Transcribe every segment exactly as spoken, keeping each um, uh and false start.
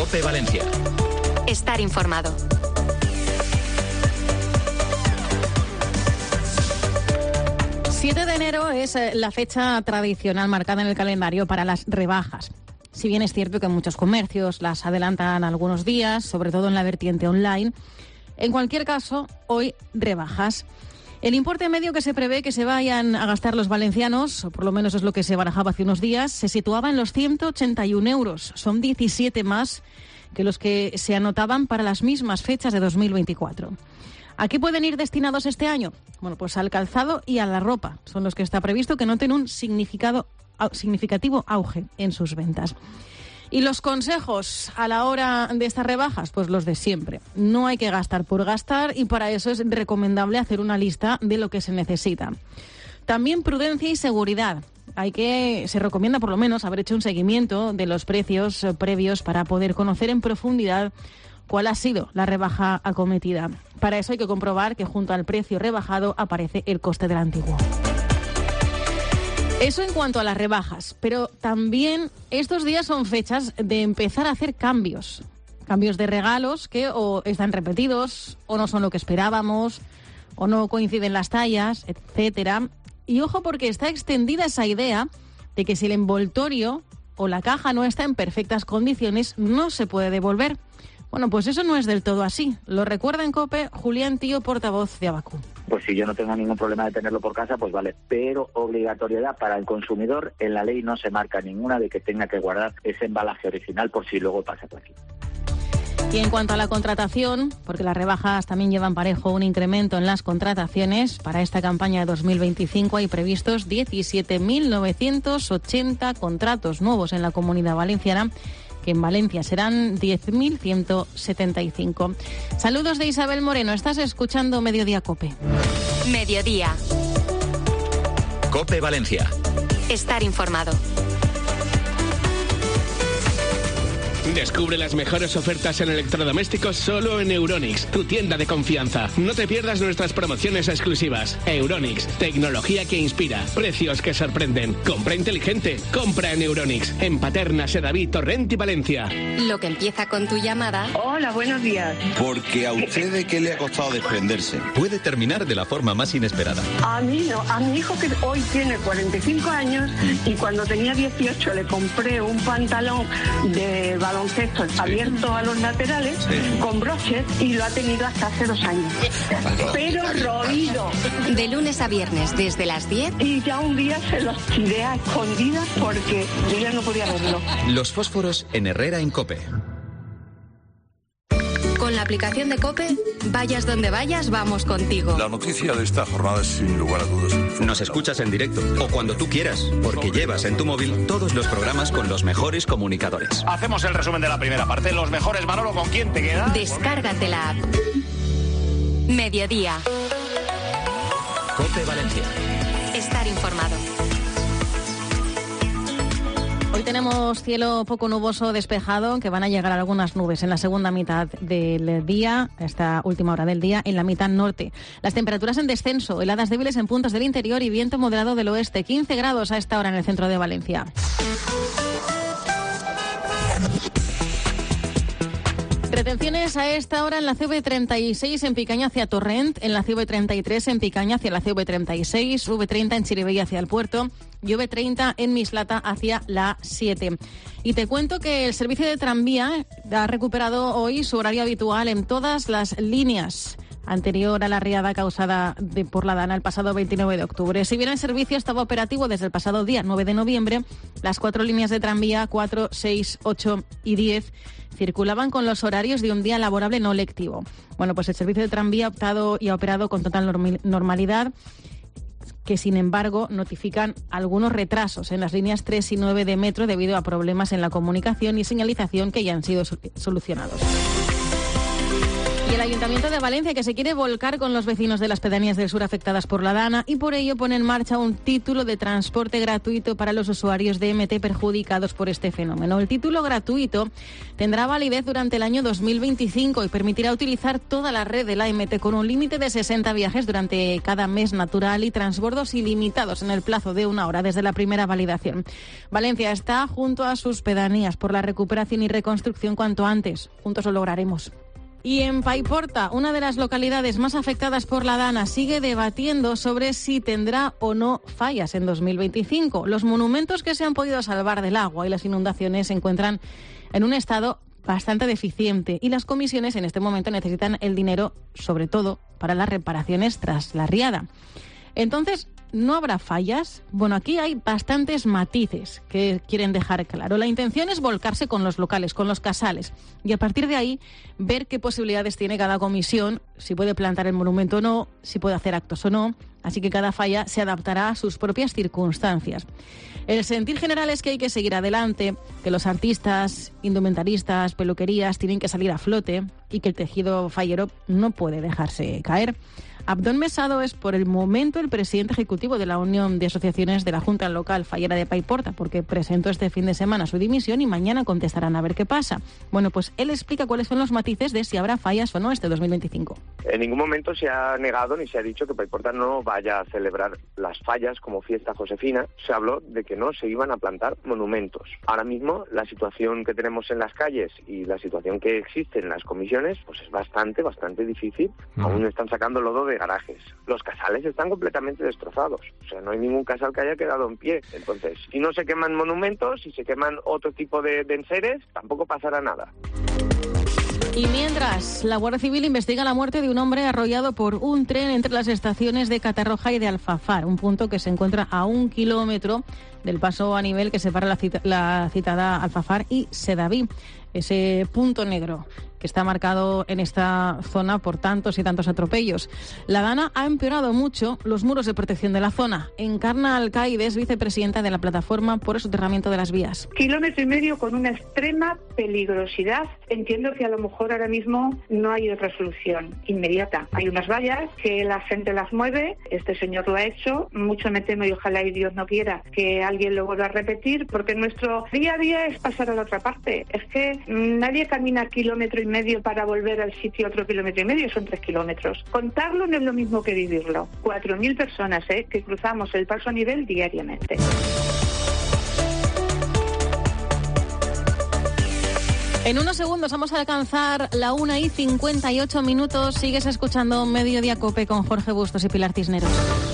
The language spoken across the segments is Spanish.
COPE Valencia. Estar informado. siete de enero es la fecha tradicional marcada en el calendario para las rebajas. Si bien es cierto que muchos comercios las adelantan algunos días, sobre todo en la vertiente online, en cualquier caso, hoy rebajas. El importe medio que se prevé que se vayan a gastar los valencianos, o por lo menos es lo que se barajaba hace unos días, se situaba en los ciento ochenta y un euros. Son diecisiete más que los que se anotaban para las mismas fechas de dos mil veinticuatro. ¿A qué pueden ir destinados este año? Bueno, pues al calzado y a la ropa. Son los que está previsto que noten un significado, significativo auge en sus ventas. ¿Y los consejos a la hora de estas rebajas? Pues los de siempre. No hay que gastar por gastar y para eso es recomendable hacer una lista de lo que se necesita. También prudencia y seguridad. Hay que, se recomienda por lo menos haber hecho un seguimiento de los precios previos para poder conocer en profundidad cuál ha sido la rebaja acometida. Para eso hay que comprobar que junto al precio rebajado aparece el coste del antiguo. Eso en cuanto a las rebajas, pero también estos días son fechas de empezar a hacer cambios. Cambios de regalos que o están repetidos, o no son lo que esperábamos, o no coinciden las tallas, etcétera. Y ojo porque está extendida esa idea de que si el envoltorio o la caja no está en perfectas condiciones, no se puede devolver. Bueno, pues eso no es del todo así. Lo recuerda en COPE Julián Tío, portavoz de Abacú. Pues si yo no tengo ningún problema de tenerlo por casa, pues vale. Pero obligatoriedad para el consumidor, en la ley no se marca ninguna de que tenga que guardar ese embalaje original por si luego pasa por aquí. Y en cuanto a la contratación, porque las rebajas también llevan parejo un incremento en las contrataciones, para esta campaña de dos mil veinticinco hay previstos diecisiete mil novecientos ochenta contratos nuevos en la Comunidad Valenciana, que en Valencia serán diez mil ciento setenta y cinco. Saludos de Isabel Moreno, estás escuchando Mediodía COPE. Mediodía. COPE Valencia. Estar informado. Descubre las mejores ofertas en electrodomésticos solo en Euronics, tu tienda de confianza. No te pierdas nuestras promociones exclusivas. Euronics, tecnología que inspira, precios que sorprenden. Compra inteligente, compra en Euronics. En Paterna, Sedaví, Torrent y Valencia. Lo que empieza con tu llamada. Hola, buenos días. Porque a usted de qué le ha costado desprenderse. Puede terminar de la forma más inesperada. A mí no, a mi hijo que hoy tiene cuarenta y cinco años y cuando tenía dieciocho le compré un pantalón de baloncesto sí. abierto a los laterales sí. con broches y lo ha tenido hasta hace dos años. Pero roído. De lunes a viernes desde las diez. Y ya un día se los tiré a escondidas porque yo ya no podía verlo. Los fósforos en Herrera en COPE. Con la aplicación de COPE, vayas donde vayas, vamos contigo. La noticia de esta jornada es sin lugar a dudas. Nos escuchas en directo o cuando tú quieras, porque llevas en tu móvil todos los programas con los mejores comunicadores. Hacemos el resumen de la primera parte. Los mejores, Manolo, ¿con quién te quedas? Descárgate la app. Mediodía. COPE Valencia. Estar informado. Hoy tenemos cielo poco nuboso despejado, que van a llegar algunas nubes en la segunda mitad del día, esta última hora del día, en la mitad norte. Las temperaturas en descenso, heladas débiles en puntos del interior y viento moderado del oeste. quince grados a esta hora en el centro de Valencia. Retenciones a esta hora en la C V treinta y seis en Picaña hacia Torrent, en la C V treinta y tres en Picaña hacia la C V treinta y seis, V treinta en Chirivella hacia el puerto y V treinta en Mislata hacia la siete. Y te cuento que el servicio de tranvía ha recuperado hoy su horario habitual en todas las líneas, anterior a la riada causada de, por la Dana el pasado veintinueve de octubre. Si bien el servicio estaba operativo desde el pasado día nueve de noviembre, las cuatro líneas de tranvía, cuatro, seis, ocho y diez, circulaban con los horarios de un día laborable no lectivo. Bueno, pues el servicio de tranvía ha optado y ha operado con total norm- normalidad, que sin embargo notifican algunos retrasos en las líneas tres y nueve de metro debido a problemas en la comunicación y señalización que ya han sido solucionados. Y el Ayuntamiento de Valencia, que se quiere volcar con los vecinos de las pedanías del sur afectadas por la Dana, y por ello pone en marcha un título de transporte gratuito para los usuarios de M T perjudicados por este fenómeno. El título gratuito tendrá validez durante el año dos mil veinticinco y permitirá utilizar toda la red de la M T con un límite de sesenta viajes durante cada mes natural y transbordos ilimitados en el plazo de una hora desde la primera validación. Valencia está junto a sus pedanías por la recuperación y reconstrucción cuanto antes. Juntos lo lograremos. Y en Paiporta, una de las localidades más afectadas por la Dana, sigue debatiendo sobre si tendrá o no fallas en dos mil veinticinco. Los monumentos que se han podido salvar del agua y las inundaciones se encuentran en un estado bastante deficiente y las comisiones en este momento necesitan el dinero, sobre todo, para las reparaciones tras la riada. Entonces, ¿no habrá fallas? Bueno, aquí hay bastantes matices que quieren dejar claro. La intención es volcarse con los locales, con los casales, y a partir de ahí ver qué posibilidades tiene cada comisión, si puede plantar el monumento o no, si puede hacer actos o no. Así que cada falla se adaptará a sus propias circunstancias. El sentir general es que hay que seguir adelante, que los artistas, indumentaristas, peluquerías tienen que salir a flote y que el tejido fallero no puede dejarse caer. Abdón Mesado es por el momento el presidente ejecutivo de la Unión de Asociaciones de la Junta Local Fallera de Paiporta, porque presentó este fin de semana su dimisión y mañana contestarán a ver qué pasa. Bueno, pues él explica cuáles son los matices de si habrá fallas o no este dos mil veinticinco. En ningún momento se ha negado ni se ha dicho que Paiporta no vaya a celebrar las fallas como fiesta josefina. Se habló de que no se iban a plantar monumentos. Ahora mismo la situación que tenemos en las calles y la situación que existe en las comisiones pues es bastante, bastante difícil. Uh-huh. Aún están sacando lodo de garajes. Los casales están completamente destrozados. O sea, no hay ningún casal que haya quedado en pie. Entonces, si no se queman monumentos, si se queman otro tipo de, de enseres, tampoco pasará nada. Y mientras, la Guardia Civil investiga la muerte de un hombre arrollado por un tren entre las estaciones de Catarroja y de Alfafar, un punto que se encuentra a un kilómetro del paso a nivel que separa la, cita, la citada Alfafar y Sedaví. Ese punto negro que está marcado en esta zona por tantos y tantos atropellos. La Dana ha empeorado mucho los muros de protección de la zona. Encarna Alcaides, vicepresidenta de la Plataforma por el Soterramiento de las Vías. Kilómetro y medio con una extrema peligrosidad. Entiendo que a lo mejor ahora mismo no hay resolución inmediata. Hay unas vallas que la gente las mueve, este señor lo ha hecho, mucho me temo y ojalá y Dios no quiera que alguien lo vuelva a repetir, porque nuestro día a día es pasar a la otra parte. Es que nadie camina kilómetro y medio para volver al sitio otro kilómetro y medio, son tres kilómetros. Contarlo no es lo mismo que vivirlo. Cuatro mil personas ¿eh? que cruzamos el paso a nivel diariamente. En unos segundos vamos a alcanzar la una y cincuenta y ocho minutos. Sigues escuchando Mediodía Cope con Jorge Bustos y Pilar Cisneros.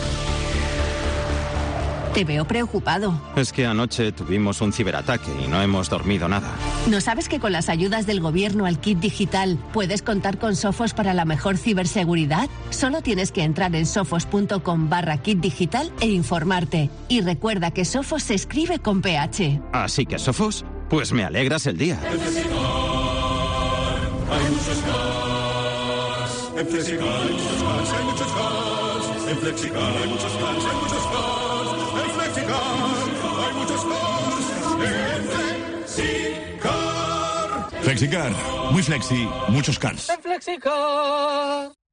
Te veo preocupado. Es que anoche tuvimos un ciberataque y no hemos dormido nada. ¿No sabes que con las ayudas del gobierno al kit digital puedes contar con Sofos para la mejor ciberseguridad? Solo tienes que entrar en sofos.com barra kit digital e informarte. Y recuerda que Sofos se escribe con P H. ¿Así que Sofos? Pues me alegras el día. En Flexicar hay muchos cars. En Flexicar hay muchos cars, hay muchos cars. En Flexicar hay muchos cars, hay muchos cars. Hay muchos cars en Flexicar. Flexicar, muy flexi, muchos cars. En Flexicar.